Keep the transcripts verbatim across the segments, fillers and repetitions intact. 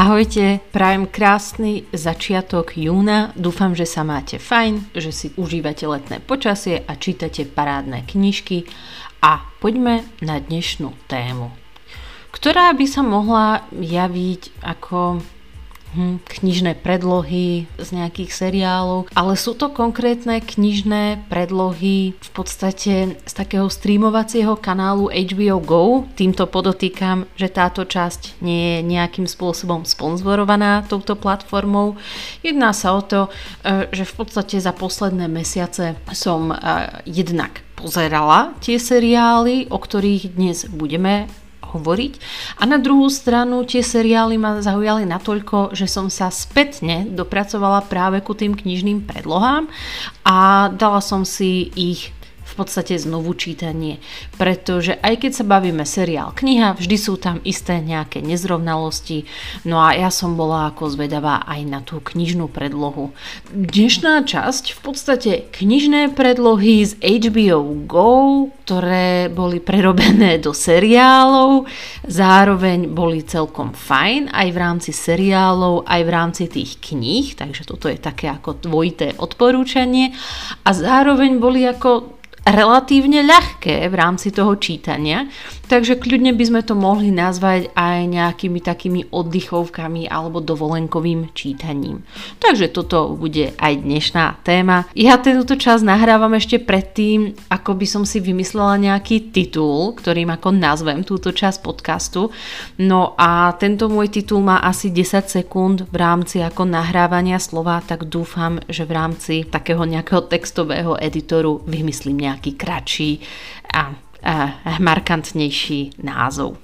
Ahojte, prajem krásny začiatok júna, dúfam, že sa máte fajn, že si užívate letné počasie a čítate parádne knižky a poďme na dnešnú tému, ktorá by sa mohla javiť ako hm, knižné predlohy z nejakých seriálov, ale sú to konkrétne knižné predlohy v podstate z takého streamovacieho kanálu há bé ó Go. Týmto podotýkam, že táto časť nie je nejakým spôsobom sponzorovaná touto platformou. Jedná sa o to, že v podstate za posledné mesiace som jednak pozerala tie seriály, o ktorých dnes budeme hovoriť. A na druhú stranu tie seriály ma zaujali natoľko, že som sa spätne dopracovala práve ku tým knižným predlohám a dala som si ich v podstate znovu čítanie, pretože aj keď sa bavíme seriál kniha, vždy sú tam isté nejaké nezrovnalosti, no a ja som bola ako zvedavá aj na tú knižnú predlohu. Dnešná časť v podstate knižné predlohy z há bé ó Go, ktoré boli prerobené do seriálov, zároveň boli celkom fajn aj v rámci seriálov, aj v rámci tých kníh, takže toto je také ako dvojité odporúčanie a zároveň boli ako relatívne ľahké v rámci toho čítania, takže kľudne by sme to mohli nazvať aj nejakými takými oddychovkami alebo dovolenkovým čítaním. Takže toto bude aj dnešná téma. Ja tento čas nahrávam ešte predtým, ako by som si vymyslela nejaký titul, ktorým ako nazvem túto časť podcastu. No a tento môj titul má asi desať sekúnd v rámci ako nahrávania slova, tak dúfam, že v rámci takého nejakého textového editoru vymyslím nejaký nejaký kratší a, a markantnejší názov.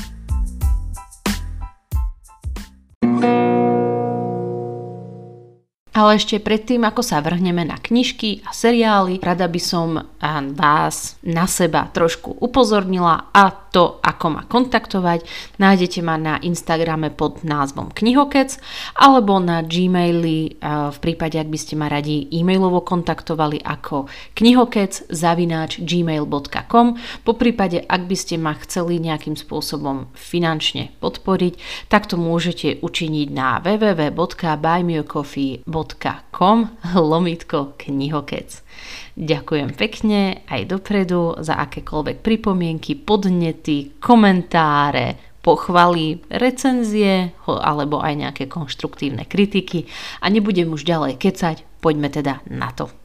Ale ešte predtým, ako sa vrhneme na knižky a seriály, rada by som vás na seba trošku upozornila a to, ako ma kontaktovať. Nájdete ma na Instagrame pod názvom Knihokec alebo na Gmaili v prípade, ak by ste ma radi e-mailovo kontaktovali ako knihokec zavináč gmail bodka com. Po prípade, ak by ste ma chceli nejakým spôsobom finančne podporiť, tak to môžete učiniť na w w w bodka buy me a coffee bodka com lomítko knihokec. Ďakujem pekne aj dopredu za akékoľvek pripomienky, podnety, komentáre, pochvaly, recenzie alebo aj nejaké konštruktívne kritiky a nebudem už ďalej kecať, poďme teda na to.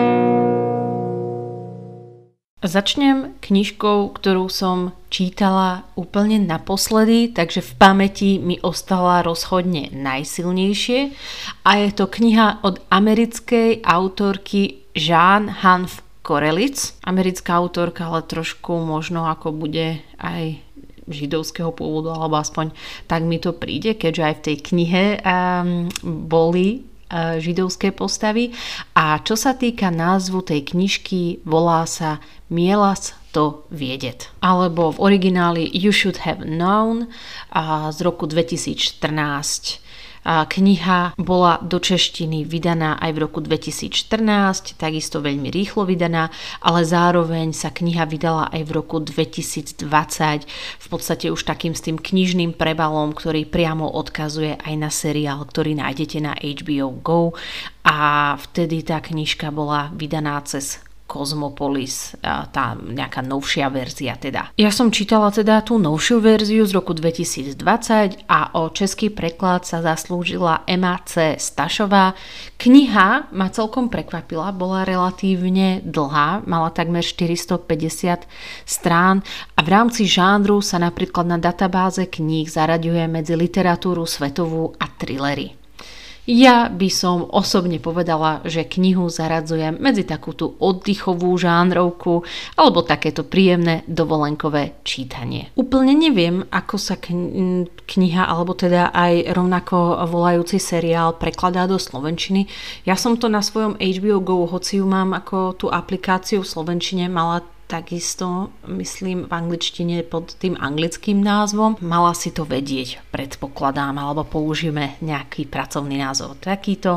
Začnem knižkou, ktorú som čítala úplne naposledy, takže v pamäti mi ostala rozhodne najsilnejšie a je to kniha od americkej autorky Jean Hanf Korelitz. Americká autorka, ale trošku možno ako bude aj židovského pôvodu, alebo aspoň tak mi to príde, keďže aj v tej knihe um, boli židovské postavy. A čo sa týka názvu tej knižky, volá sa Mielas to vědět. Alebo v origináli You Should Have Known a z roku dvetisícštrnásť. A kniha bola do češtiny vydaná aj v roku dvetisícštrnásť, takisto veľmi rýchlo vydaná, ale zároveň sa kniha vydala aj v roku dvetisícdvadsať, v podstate už takým s tým knižným prebalom, ktorý priamo odkazuje aj na seriál, ktorý nájdete na há bé ó Go a vtedy tá knižka bola vydaná cez Cosmopolis, tá nejaká novšia verzia teda. Ja som čítala teda tú novšiu verziu z roku dvetisícdvadsať a o český preklad sa zaslúžila Ema C. Stašová. Kniha ma celkom prekvapila, bola relatívne dlhá, mala takmer štyristopäťdesiat strán a v rámci žánru sa napríklad na databáze kníh zaraďuje medzi literatúru svetovú a thrillery. Ja by som osobne povedala, že knihu zaradzujem medzi takú tú oddychovú žánrovku alebo takéto príjemné dovolenkové čítanie. Úplne neviem, ako sa kniha alebo teda aj rovnako volajúci seriál prekladá do slovenčiny. Ja som to na svojom há bé ó Go, hoci ju mám ako tú aplikáciu v slovenčine, mala takisto, myslím, v angličtine pod tým anglickým názvom. Mala si to vedieť, predpokladám, alebo použijeme nejaký pracovný názov takýto.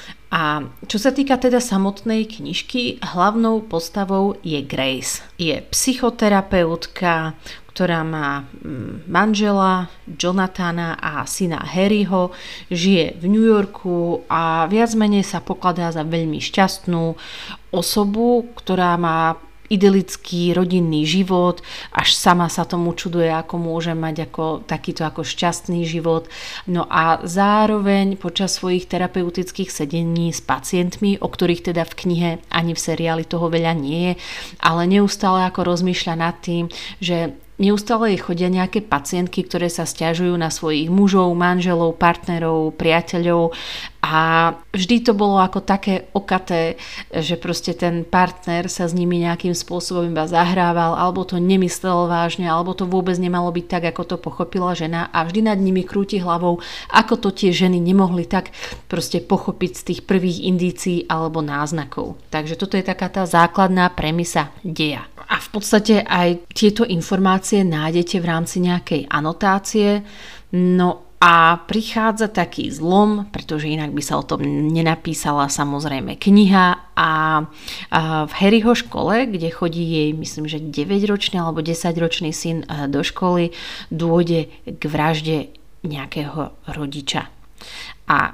A čo sa týka teda samotnej knižky, hlavnou postavou je Grace. Je psychoterapeutka, ktorá má manžela Jonathana a syna Harryho, žije v New Yorku a viac menej sa pokladá za veľmi šťastnú osobu, ktorá má idylický rodinný život, až sama sa tomu čuduje, ako môže mať ako, takýto ako šťastný život. No a zároveň počas svojich terapeutických sedení s pacientmi, o ktorých teda v knihe ani v seriáli toho veľa nie je, ale neustále ako rozmýšľa nad tým, že neustále jej chodia nejaké pacientky, ktoré sa sťažujú na svojich mužov, manželov, partnerov, priateľov a vždy to bolo ako také okaté, že proste ten partner sa s nimi nejakým spôsobom iba zahrával, alebo to nemyslel vážne, alebo to vôbec nemalo byť tak, ako to pochopila žena a vždy nad nimi krúti hlavou, ako to tie ženy nemohli tak proste pochopiť z tých prvých indícií alebo náznakov. Takže toto je taká tá základná premisa deja. A v podstate aj tieto informácie nájdete v rámci nejakej anotácie. No a prichádza taký zlom, pretože inak by sa o tom nenapísala samozrejme kniha a v Harryho škole, kde chodí jej, myslím, že deväťročný alebo desaťročný syn do školy, dôjde k vražde nejakého rodiča. A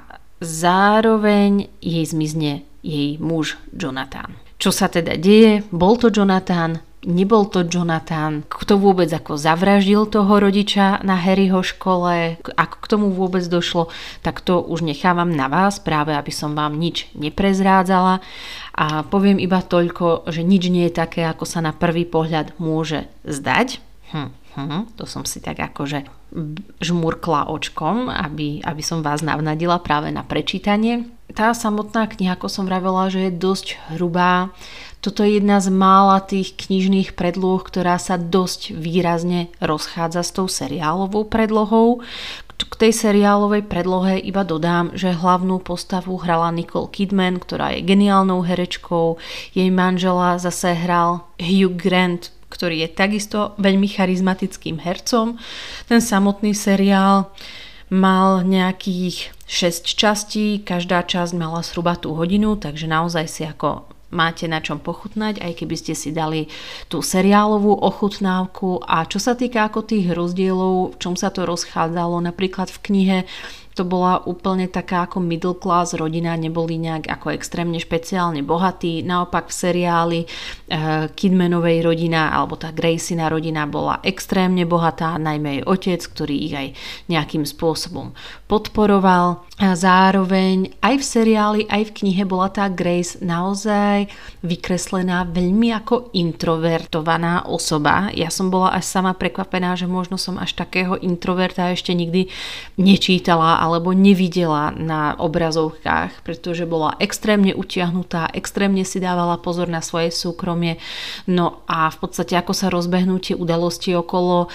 zároveň jej zmizne jej muž Jonathan. Čo sa teda deje? Bol to Jonathan? Nebol to Jonathan? Kto vôbec ako zavraždil toho rodiča na Harryho škole? Ako k tomu vôbec došlo? Tak to už nechávam na vás, práve aby som vám nič neprezrádzala. A poviem iba toľko, že nič nie je také, ako sa na prvý pohľad môže zdať. Hm, hm, to som si tak akože žmurkla očkom, aby, aby som vás navnadila práve na prečítanie. Tá samotná kniha, ako som vravela, že je dosť hrubá. Toto je jedna z mála tých knižných predloh, ktorá sa dosť výrazne rozchádza s tou seriálovou predlohou. K tej seriálovej predlohe iba dodám, že hlavnú postavu hrala Nicole Kidman, ktorá je geniálnou herečkou. Jej manžela zase hral Hugh Grant, ktorý je takisto veľmi charizmatickým hercom. Ten samotný seriál mal nejakých šesť častí, každá časť mala zhruba tú hodinu, takže naozaj si ako máte na čom pochutnať, aj keby ste si dali tú seriálovú ochutnávku. A čo sa týka ako tých rozdielov, v čom sa to rozchádzalo, napríklad v knihe to bola úplne taká ako middle class rodina, neboli nejak ako extrémne špeciálne bohatí. Naopak v seriáli eh, Kidmanovej rodina alebo tá Gracina rodina bola extrémne bohatá, najmä jej otec, ktorý ich aj nejakým spôsobom podporoval. A zároveň aj v seriáli, aj v knihe bola tá Grace naozaj vykreslená veľmi ako introvertovaná osoba. Ja som bola až sama prekvapená, že možno som až takého introverta ešte nikdy nečítala alebo nevidela na obrazovkách, pretože bola extrémne utiahnutá, extrémne si dávala pozor na svoje súkromie. No a v podstate ako sa rozbehnú tie udalosti okolo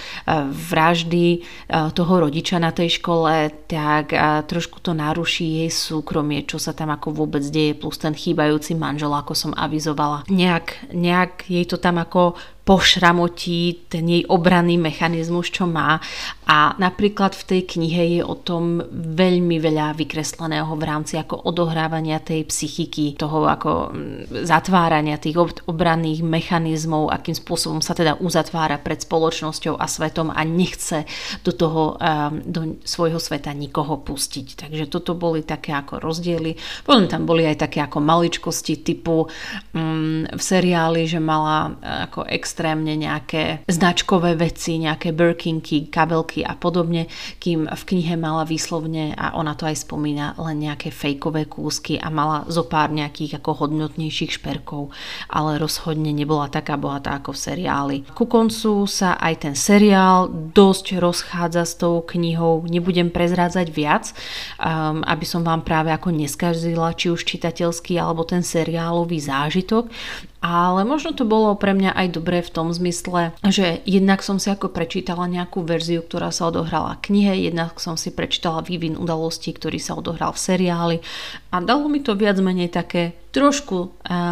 vraždy toho rodiča na tej škole, tak trošku to naruší jej súkromie, čo sa tam ako vôbec deje, plus ten chýbajúci manžel, ako som avizovala. Nejak, nejak jej to tam ako pošramotí ten jej obranný mechanizmus, čo má. A napríklad v tej knihe je o tom veľmi veľa vykresleného v rámci ako odohrávania tej psychiky, toho ako zatvárania tých obranných mechanizmov, akým spôsobom sa teda uzatvára pred spoločnosťou a svetom a nechce do toho, do svojho sveta nikoho pustiť. Takže toto boli také ako rozdiely. Potom tam boli aj také ako maličkosti typu um, v seriáli, že mala ako extrémne nejaké značkové veci, nejaké Birkinky, kabelky a podobne, kým v knihe mala výslovne, a ona to aj spomína, len nejaké fejkové kúsky a mala zo pár nejakých ako hodnotnejších šperkov, ale rozhodne nebola taká bohatá ako v seriáli. Ku koncu sa aj ten seriál dosť rozchádza s tou knihou, nebudem prezrádzať viac, um, aby som vám práve ako neskazila či už čitateľský alebo ten seriálový zážitok, ale možno to bolo pre mňa aj dobré v tom zmysle, že jednak som si ako prečítala nejakú verziu, ktorá sa odohrala v knihe, jednak som si prečítala vývin udalostí, ktorý sa odohral v seriáli a dalo mi to viac menej také trošku um,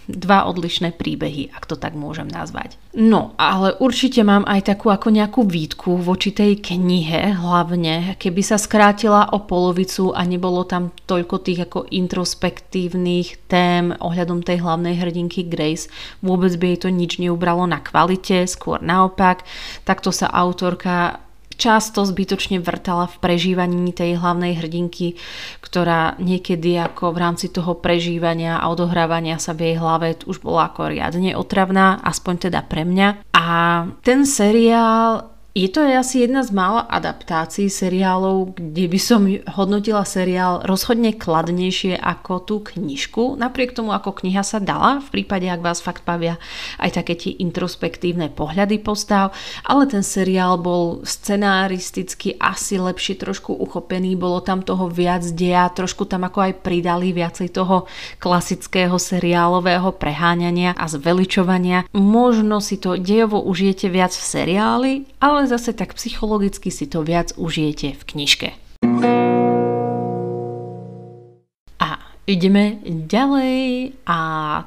dva odlišné príbehy, ak to tak môžem nazvať. No, ale určite mám aj takú ako nejakú výtku voči tej knihe, hlavne keby sa skrátila o polovicu a nebolo tam toľko tých ako introspektívnych tém ohľadom tej hlavnej hrdinky Grace, vôbec by jej to nič neubralo na kvalite, skôr naopak. Takto sa autorka často zbytočne vrtala v prežívaní tej hlavnej hrdinky, ktorá niekedy ako v rámci toho prežívania a odohrávania sa v jej hlave už bola ako riadne otravná, aspoň teda pre mňa. A ten seriál, je to asi jedna z mála adaptácií seriálov, kde by som hodnotila seriál rozhodne kladnejšie ako tú knižku, napriek tomu ako kniha sa dala, v prípade ak vás fakt bavia aj také tie introspektívne pohľady postav, ale ten seriál bol scenaristicky asi lepšie trošku uchopený, bolo tam toho viac deja, trošku tam ako aj pridali viacej toho klasického seriálového preháňania a zveličovania. Možno si to dejovo užijete viac v seriáli, ale zase tak psychologicky si to viac užijete v knižke. A ideme ďalej a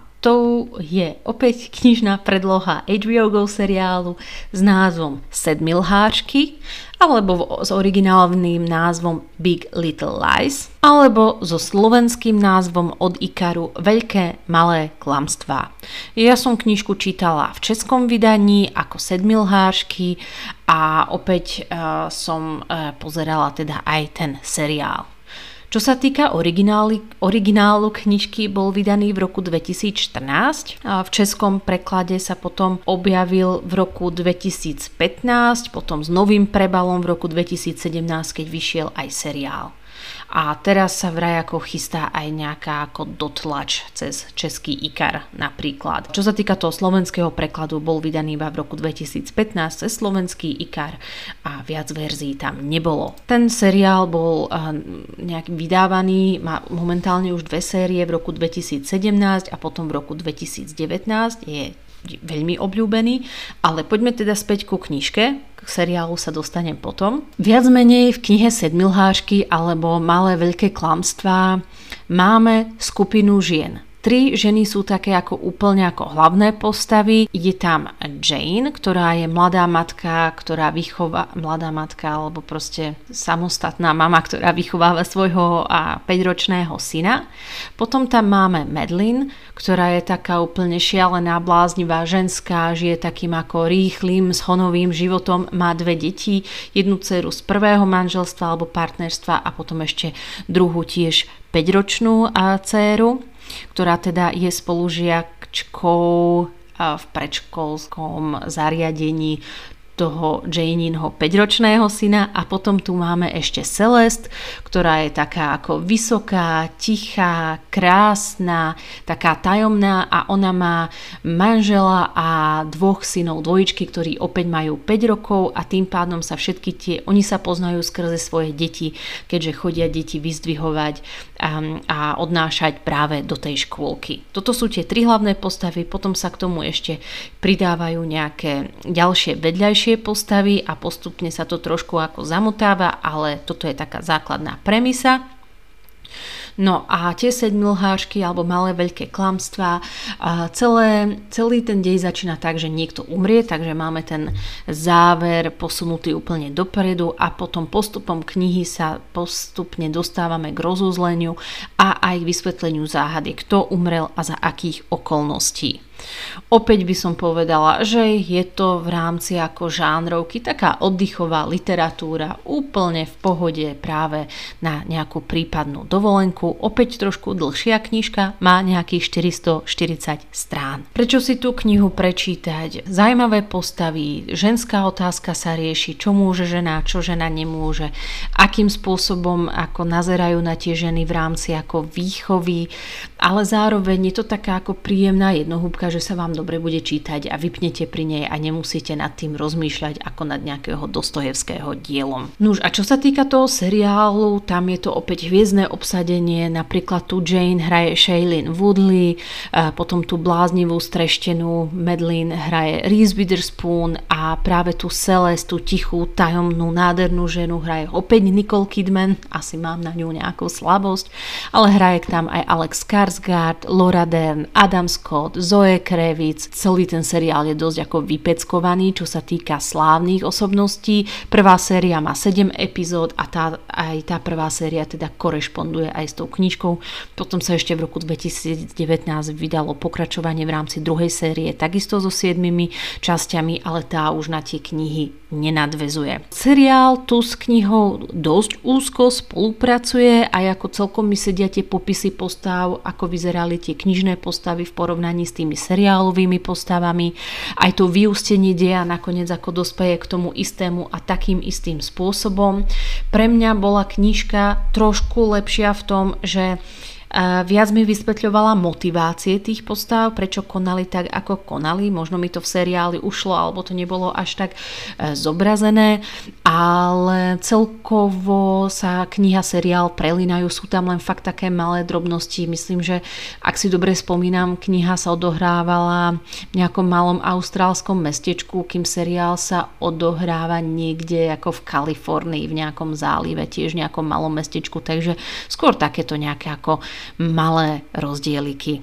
to je opäť knižná predloha há bé ó Go seriálu s názvom Sedmilháčky, alebo s originálnym názvom Big Little Lies, alebo so slovenským názvom Od Ikaru Veľké malé klamstvá. Ja som knižku čítala v českom vydaní ako Sedmilháčky a opäť uh, som uh, pozerala teda aj ten seriál. Čo sa týka originálu knižky, bol vydaný v roku dvetisícštrnásť. A v českom preklade sa potom objavil v roku dvetisícpätnásť, potom s novým prebalom v roku dvetisícsedemnásť, keď vyšiel aj seriál. A teraz sa vraj ako chystá aj nejaká ako dotlač cez český Ikar napríklad. Čo sa týka toho slovenského prekladu, bol vydaný iba v roku dvetisícpätnásť cez slovenský Ikar a viac verzií tam nebolo. Ten seriál bol uh, nejak vydávaný, má momentálne už dve série v roku dvetisícsedemnásť a potom v roku dvetisícdevätnásť, je veľmi obľúbený, ale poďme teda späť ku knižke. K seriálu sa dostanem potom. Viac menej v knihe Sedmilháčky alebo Malé veľké klamstvá máme skupinu žien. Tri ženy sú také ako úplne ako hlavné postavy. Je tam Jane, ktorá je mladá matka, ktorá vychová, mladá matka alebo proste samostatná mama, ktorá vychováva svojho a päťročného syna. Potom tam máme Madeline, ktorá je taká úplne šialená, bláznivá ženská, žije takým ako rýchlým, schonovým životom, má dve deti, jednu dceru z prvého manželstva alebo partnerstva a potom ešte druhú tiež päťročnú dceru, ktorá teda je spolužiačkou v predškolskom zariadení toho Janinho päťročného syna. A potom tu máme ešte Celeste, ktorá je taká ako vysoká, tichá, krásna, taká tajomná a ona má manžela a dvoch synov, dvojičky, ktorí opäť majú päť rokov a tým pádom sa všetky tie, oni sa poznajú skrze svoje deti, keďže chodia deti vyzdvihovať a, a odnášať práve do tej škôlky. Toto sú tie tri hlavné postavy, potom sa k tomu ešte pridávajú nejaké ďalšie vedľajšie postavy a postupne sa to trošku ako zamotáva, ale toto je taká základná premisa. No a tie Sedmilháčky alebo Malé veľké klamstvá, celé, celý ten dej začína tak, že niekto umrie, takže máme ten záver posunutý úplne dopredu a potom postupom knihy sa postupne dostávame k rozuzleniu a aj k vysvetleniu záhady, kto umrel a za akých okolností. Opäť by som povedala, že je to v rámci ako žánrovky taká oddychová literatúra, úplne v pohode práve na nejakú prípadnú dovolenku. Opäť trošku dlhšia knižka, má nejakých štyristoštyridsať strán. Prečo si tú knihu prečítať? Zajímavé postavy, ženská otázka sa rieši, čo môže žena, čo žena nemôže, akým spôsobom ako nazerajú na tie ženy v rámci ako výchovy, ale zároveň je to taká ako príjemná jednohúbka, knižka, že sa vám dobre bude čítať a vypnete pri nej a nemusíte nad tým rozmýšľať ako nad nejakého Dostojevského dielom. Nuž a čo sa týka toho seriálu, tam je to opäť hviezdne obsadenie, napríklad tu Jane hraje Shailene Woodley, potom tú bláznivú streštenú Madeline hraje Reese Witherspoon a práve tú Celeste, tú tichú, tajomnú, nádhernú ženu hraje opäť Nicole Kidman, asi mám na ňu nejakú slabosť, ale hraje tam aj Alex Skarsgård, Laura Dern, Adam Scott, Zoe Kravitz. Celý ten seriál je dosť ako vypeckovaný, čo sa týka slávnych osobností. Prvá séria má sedem epizód a tá, aj tá prvá séria teda korešponduje aj s tou knižkou. Potom sa ešte v roku dvetisícdevätnásť vydalo pokračovanie v rámci druhej série, takisto so siedmimi časťami, ale tá už na tie knihy nenadväzuje. Seriál tu s knihou dosť úzko spolupracuje a ako celkom mi sedia tie popisy postav, ako vyzerali tie knižné postavy v porovnaní s tými seriálovými postavami. Aj to vyústenie deja nakoniec ako dospeje k tomu istému a takým istým spôsobom. Pre mňa bola knižka trošku lepšia v tom, že viac mi vysvetľovala motivácie tých postav, prečo konali tak, ako konali. Možno mi to v seriáli ušlo, alebo to nebolo až tak zobrazené, ale celkovo sa kniha, seriál prelínajú, sú tam len fakt také malé drobnosti. Myslím, že ak si dobre spomínam, kniha sa odohrávala v nejakom malom austrálskom mestečku, kým seriál sa odohráva niekde ako v Kalifornii, v nejakom zálive, tiež v nejakom malom mestečku, takže skôr takéto nejaké ako malé rozdieliky.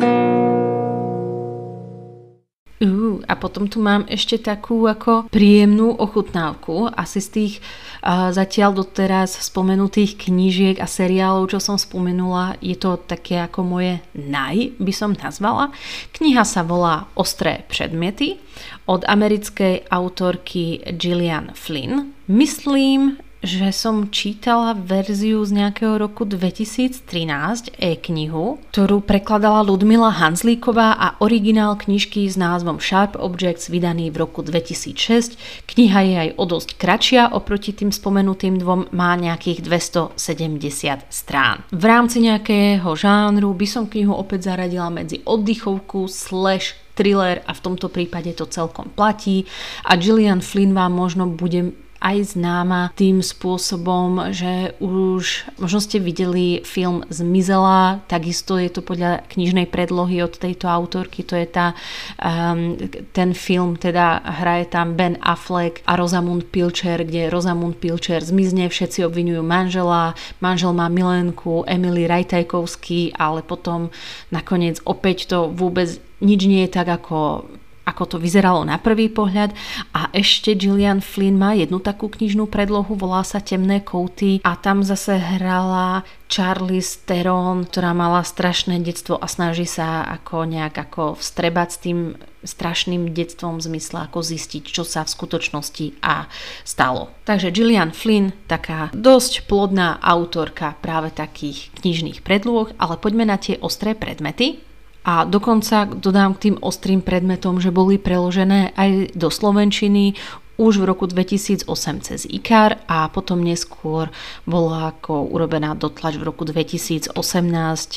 Uh, a potom tu mám ešte takú ako príjemnú ochutnávku. Asi z tých uh, zatiaľ doteraz spomenutých knížiek a seriálov, čo som spomenula, je to také ako moje naj, by som nazvala. Kniha sa volá Ostré predmety od americkej autorky Gillian Flynn. Myslím, že som čítala verziu z nejakého roku dvetisíctrinásť, e-knihu, ktorú prekladala Ľudmila Hanzlíková a originál knižky s názvom Sharp Objects vydaný v roku dvetisícšesť. Kniha je aj o dosť kratšia, oproti tým spomenutým dvom má nejakých dvestosedemdesiat strán. V rámci nejakého žánru by som knihu opäť zaradila medzi oddychovku slash thriller a v tomto prípade to celkom platí a Gillian Flynn vám možno bude aj známa tým spôsobom, že už možno ste videli film Zmizela, takisto je to podľa knižnej predlohy od tejto autorky, to je tá, um, ten film, teda hraje tam Ben Affleck a Rosamund Pilcher, kde Rosamund Pilcher zmizne, všetci obviňujú manžela, manžel má milenku Emily Ratajkowski, ale potom nakoniec opäť to vôbec nič nie je tak, ako ako to vyzeralo na prvý pohľad. A ešte Gillian Flynn má jednu takú knižnú predlohu, volá sa Temné kouty a tam zase hrala Charlize Theron, ktorá mala strašné detstvo a snaží sa ako nejak ako vstrebať s tým strašným detstvom v zmysle ako zistiť, čo sa v skutočnosti a stalo. Takže Gillian Flynn, taká dosť plodná autorka práve takých knižných predloh, ale poďme na tie ostré predmety. A dokonca dodám k tým ostrým predmetom, že boli preložené aj do slovenčiny už v roku dvetisícosem cez í ká er a potom neskôr bola ako urobená dotlač v roku dvetisícosemnásť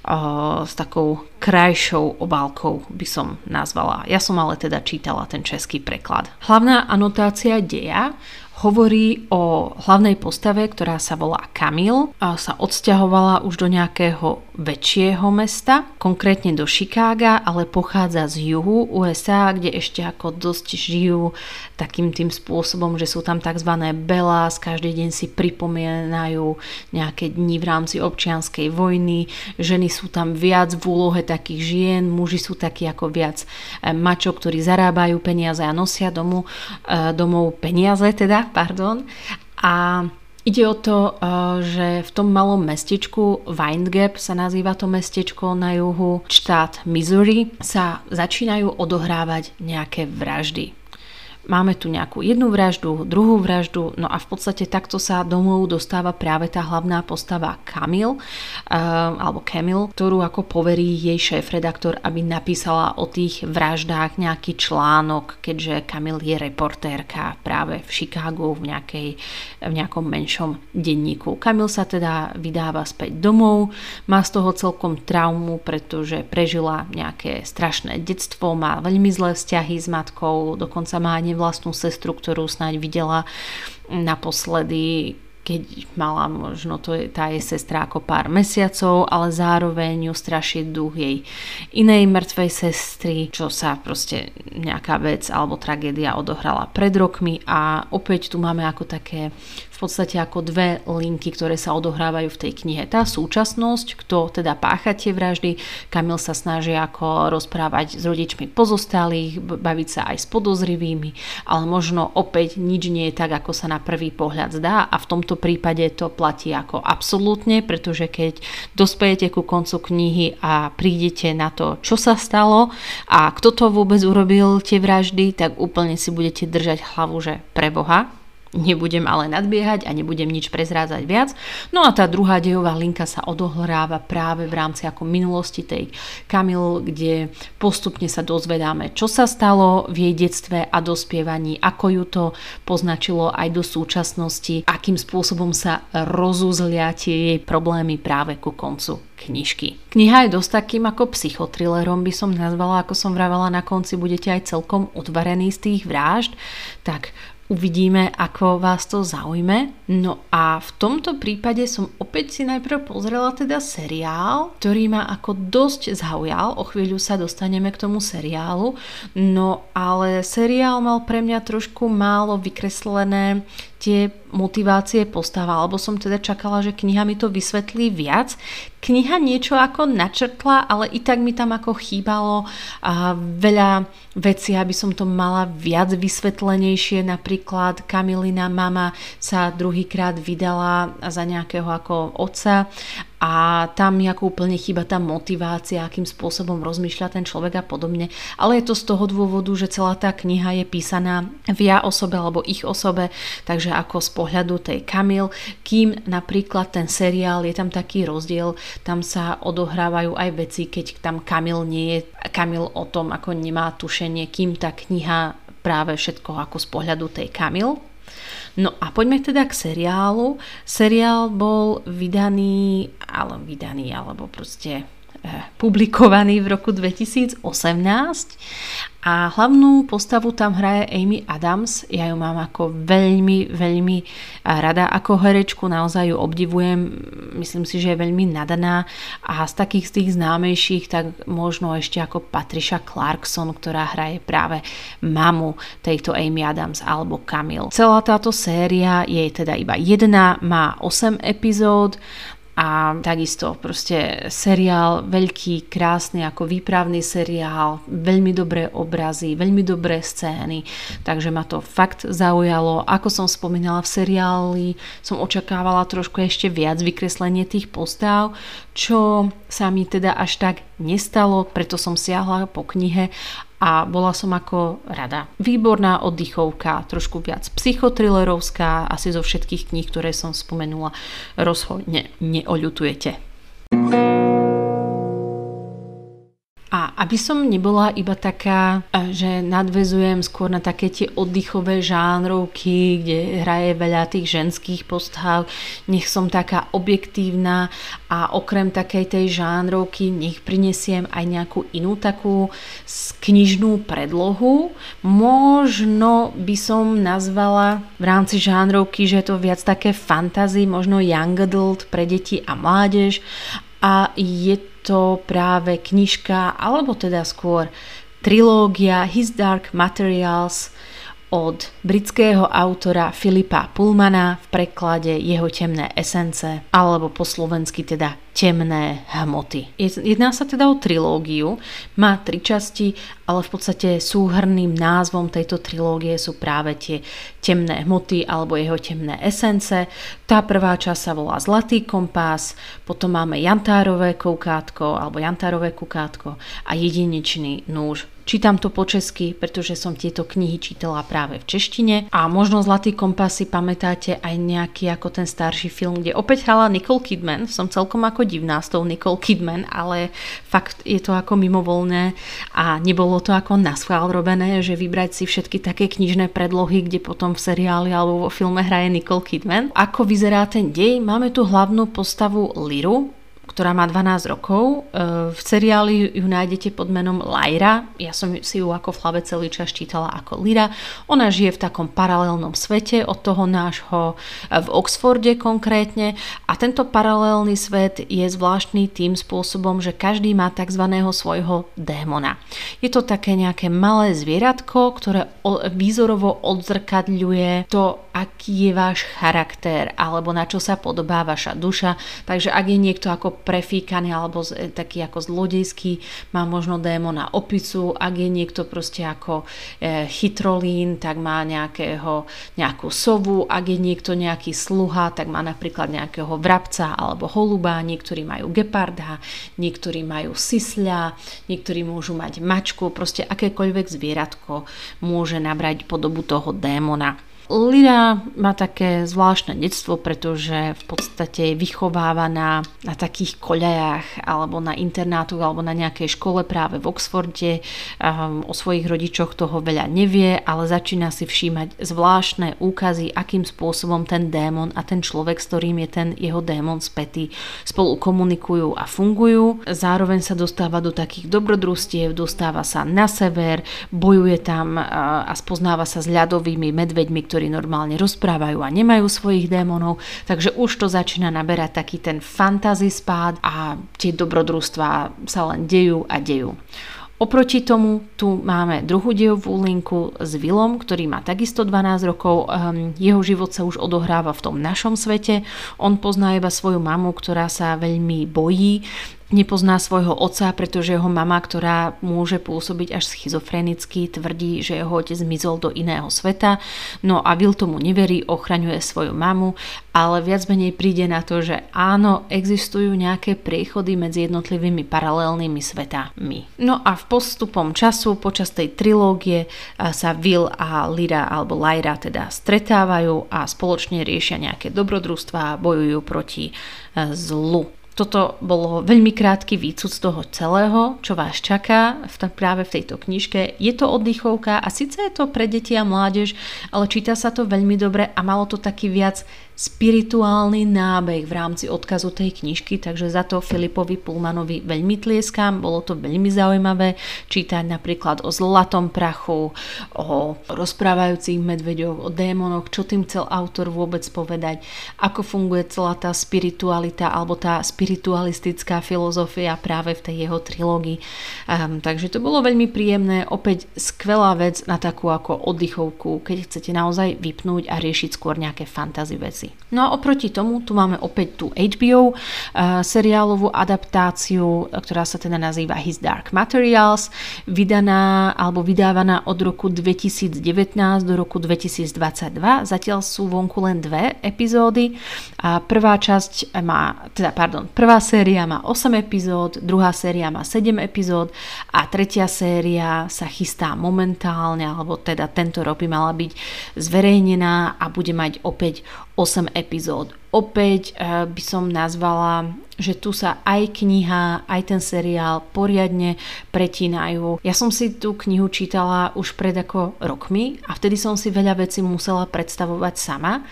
uh, s takou krajšou obálkou, by som nazvala. Ja som ale teda čítala ten český preklad. Hlavná anotácia deja hovorí o hlavnej postave, ktorá sa volá Camille a sa odsťahovala už do nejakého väčšieho mesta, konkrétne do Chicaga, ale pochádza z juhu ú es á, kde ešte ako dosť žijú takým tým spôsobom, že sú tam tzv. Bellas, každý deň si pripomínajú nejaké dni v rámci občianskej vojny, ženy sú tam viac v úlohe takých žien, muži sú takí ako viac mačo, ktorí zarábajú peniaze a nosia domu, domov peniaze teda, pardon. A ide o to, že v tom malom mestečku Wind Gap sa nazýva to mestečko na juhu, štát Missouri, sa začínajú odohrávať nejaké vraždy. Máme tu nejakú jednu vraždu, druhú vraždu, no a v podstate takto sa domov dostáva práve tá hlavná postava Camille, uh, alebo Camille, ktorú ako poverí jej šéfredaktor, aby napísala o tých vraždách nejaký článok, keďže Camille je reportérka práve v Chicagu v, nejakej, v nejakom menšom denníku. Camille sa teda vydáva späť domov, má z toho celkom traumu, pretože prežila nejaké strašné detstvo, má veľmi zlé vzťahy s matkou, dokonca má aj nevlastnú sestru, ktorú snáď videla naposledy, keď mala možno to je, tá jej sestra ako pár mesiacov, ale zároveň ju straší duch jej inej mŕtvej sestry, čo sa proste nejaká vec alebo tragédia odohrala pred rokmi a opäť tu máme ako také v podstate ako dve linky, ktoré sa odohrávajú v tej knihe. Tá súčasnosť, kto teda pácha tie vraždy, Camille sa snaží ako rozprávať s rodičmi pozostalých, baviť sa aj s podozrivými, ale možno opäť nič nie je tak, ako sa na prvý pohľad zdá a v tomto prípade to platí ako absolútne, pretože keď dospejete ku koncu knihy a prídete na to, čo sa stalo a kto to vôbec urobil tie vraždy, tak úplne si budete držať hlavu, že pre Boha. Nebudem ale nadbiehať a nebudem nič prezrádzať viac. No a tá druhá dejová linka sa odohráva práve v rámci ako minulosti tej Camille, kde postupne sa dozvedáme, čo sa stalo v jej detstve a dospievaní, ako ju to poznačilo aj do súčasnosti, akým spôsobom sa rozuzlia tie jej problémy práve ku koncu knižky. Kniha je dosť takým ako psychotrillerom, by som nazvala, ako som vravela, na konci budete aj celkom odvarení z tých vražd, tak uvidíme, ako vás to zaujme. No a v tomto prípade som opäť si najprv pozrela teda seriál, ktorý ma ako dosť zaujal. O chvíľu sa dostaneme k tomu seriálu. No ale seriál mal pre mňa trošku málo vykreslené tie motivácie postava, alebo som teda čakala, že kniha mi to vysvetlí viac. Kniha niečo ako načrtla, ale i tak mi tam ako chýbalo a veľa vecí, aby som to mala viac vysvetlenejšie. Napríklad Camilina mama sa druhýkrát vydala za nejakého ako otca a tam mi ako úplne chýba tá motivácia, akým spôsobom rozmýšľa ten človek a podobne. Ale je to z toho dôvodu, že celá tá kniha je písaná v ja osobe alebo ich osobe, takže ako z pohľadu tej Camille, kým napríklad ten seriál, je tam taký rozdiel, tam sa odohrávajú aj veci, keď tam Camille nie je, Camille o tom ako nemá tušenie, kým tá kniha práve všetko ako z pohľadu tej Camille. No a poďme teda k seriálu. Seriál bol vydaný, ale vydaný, alebo proste eh, publikovaný v roku dvetisícosemnásť a hlavnú postavu tam hraje Amy Adams. Ja ju mám ako veľmi, veľmi rada ako herečku, naozaj ju obdivujem, myslím si, že je veľmi nadaná a z takých z tých známejších tak možno ešte ako Patricia Clarkson, ktorá hraje práve mamu tejto Amy Adams alebo Camille. Celá táto séria je teda iba jedna, má osem epizód a takisto proste seriál veľký, krásny ako výpravný seriál, veľmi dobré obrazy, veľmi dobré scény, takže ma to fakt zaujalo. Ako som spomínala, v seriáli som očakávala trošku ešte viac vykreslenie tých postav, čo sa mi teda až tak nestalo, preto som siahla po knihe a bola som ako rada. Výborná oddychovka, trošku viac psychotrillerovská, asi zo všetkých kníh, ktoré som spomenula, rozhodne neoľutujete. A aby som nebola iba taká, že nadväzujem skôr na také tie oddychové žánrovky, kde hraje veľa tých ženských postav, nech som taká objektívna a okrem takej tej žánrovky nech prinesiem aj nejakú inú takú knižnú predlohu. Možno by som nazvala v rámci žánrovky, že je to viac také fantasy, možno young adult pre deti a mládež a je to práve knižka, alebo teda skôr trilógia His Dark Materials od britského autora Philippa Pullmana, v preklade Jeho temné esence, alebo po slovensky teda temné hmoty. Jedná sa teda o trilógiu, má tri časti, ale v podstate súhrnným názvom tejto trilógie sú práve tie temné hmoty alebo jeho temné esence. Tá prvá časť sa volá Zlatý kompás, potom máme Jantárové koukátko alebo Jantárové kukátko a Jedinečný nôž. Čítam to po česky, pretože som tieto knihy čítala práve v češtine a možno Zlatý kompás si pamätáte aj nejaký ako ten starší film, kde opäť hrala Nicole Kidman. Som celkom ako divná s tou Nicole Kidman, ale fakt je to ako mimovoľné a nebolo to ako naschvál robené, že vybrať si všetky také knižné predlohy, kde potom v seriáli alebo vo filme hraje Nicole Kidman. Ako vyzerá ten dej? Máme tu hlavnú postavu Lyru, ktorá má dvanásť rokov. V seriáli ju nájdete pod menom Lyra. Ja som si ju ako v hlave celý čas čítala ako Lyra. Ona žije v takom paralelnom svete od toho nášho v Oxforde konkrétne a tento paralelný svet je zvláštny tým spôsobom, že každý má tzv. Svojho démona. Je to také nejaké malé zvieratko, ktoré výzorovo odzrkadľuje to, aký je váš charakter alebo na čo sa podobá vaša duša. Takže ak je niekto ako prefíkaný alebo taký ako zlodejský, má možno démona opicu, ak je niekto proste ako e, chytrolín, tak má nejakého, nejakú sovu, ak je niekto nejaký sluha, tak má napríklad nejakého vrabca alebo holuba, niektorí majú geparda, niektorí majú sisľa, niektorí môžu mať mačku, proste akékoľvek zvieratko môže nabrať podobu toho démona. Lyra má také zvláštne detstvo, pretože v podstate je vychovávaná na takých koľajách alebo na internátu alebo na nejakej škole práve v Oxforde. Um, o svojich rodičoch toho veľa nevie, ale začína si všímať zvláštne úkazy, akým spôsobom ten démon a ten človek, s ktorým je ten jeho démon spätý, spolu komunikujú a fungujú. Zároveň sa dostáva do takých dobrodružstiev, dostáva sa na sever, bojuje tam uh, a spoznáva sa s ľadovými medveďmi, ktorí normálne rozprávajú a nemajú svojich démonov, takže už to začína naberať taký ten fantasy spád a tie dobrodružstvá sa len dejú a dejú. Oproti tomu tu máme druhú dejovú linku s Willom, ktorý má takisto dvanásť rokov. Jeho život sa už odohráva v tom našom svete. On pozná iba svoju mamu, ktorá sa veľmi bojí. Nepozná svojho otca, pretože jeho mama, ktorá môže pôsobiť až schizofrenicky, tvrdí, že jeho otec zmizol do iného sveta. No a Will tomu neverí, ochraňuje svoju mamu, ale viac menej príde na to, že áno, existujú nejaké priechody medzi jednotlivými paralelnými svetami. No a v postupom času počas tej trilógie sa Will a Lyra alebo Lyra teda stretávajú a spoločne riešia nejaké dobrodružstvá a bojujú proti zlu. Toto bolo veľmi krátky výcud z toho celého, čo vás čaká v, práve v tejto knižke. Je to oddychovka a síce je to pre deti a mládež, ale číta sa to veľmi dobre a malo to taký viac spirituálny nábeh v rámci odkazu tej knižky, takže za to Filipovi Pullmanovi veľmi tlieskam, bolo to veľmi zaujímavé čítať napríklad o zlatom prachu, o rozprávajúcich medveďoch, o démonoch, čo tým chcel autor vôbec povedať, ako funguje celá tá spiritualita alebo tá spiritualistická filozofia práve v tej jeho trilógii. Um, takže to bolo veľmi príjemné, opäť skvelá vec na takú ako oddychovku, keď chcete naozaj vypnúť a riešiť skôr nejaké fantasy veci. No a oproti tomu tu máme opäť tú há bé ó uh, seriálovú adaptáciu, ktorá sa teda nazýva His Dark Materials, vydaná alebo vydávaná od roku dvetisícdevätnásť do roku dvetisícdvadsaťdva. Zatiaľ sú vonku len dve epizódy. A prvá časť má, teda pardon, prvá séria má osem epizód, druhá séria má sedem epizód a tretia séria sa chystá momentálne, alebo teda tento rok by mala byť zverejnená a bude mať opäť osem epizód. Opäť uh, by som nazvala, že tu sa aj kniha, aj ten seriál poriadne pretínajú. Ja som si tú knihu čítala už pred ako rokmi a vtedy som si veľa vecí musela predstavovať sama.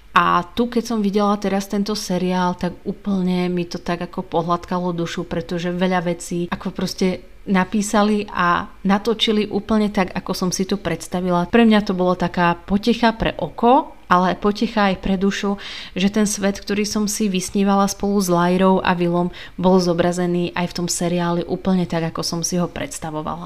A tu, keď som videla teraz tento seriál, tak úplne mi to tak ako pohľadkalo dušu, pretože veľa vecí ako proste napísali a natočili úplne tak, ako som si to predstavila. Pre mňa to bolo taká potecha pre oko, ale potecha aj pre dušu, že ten svet, ktorý som si vysnívala spolu s Lyrou a Willom, bol zobrazený aj v tom seriáli úplne tak, ako som si ho predstavovala.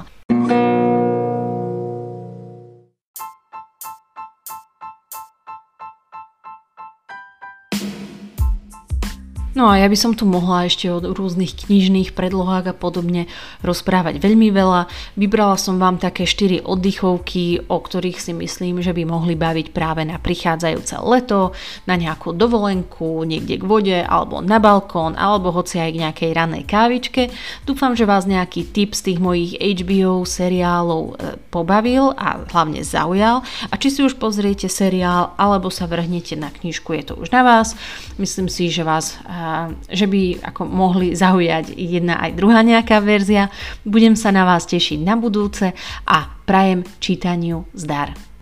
No a ja by som tu mohla ešte o rôznych knižných predlohách a podobne rozprávať veľmi veľa. Vybrala som vám také štyri oddychovky, o ktorých si myslím, že by mohli baviť práve na prichádzajúce leto, na nejakú dovolenku, niekde k vode, alebo na balkón, alebo hoci aj k nejakej ranej kávičke. Dúfam, že vás nejaký tip z tých mojich há bé ó seriálov pobavil a hlavne zaujal. A či si už pozriete seriál, alebo sa vrhnete na knižku, je to už na vás. Myslím si, že vás že by ako mohli zaujať jedna aj druhá nejaká verzia. Budem sa na vás tešiť na budúce a prajem čítaniu zdar.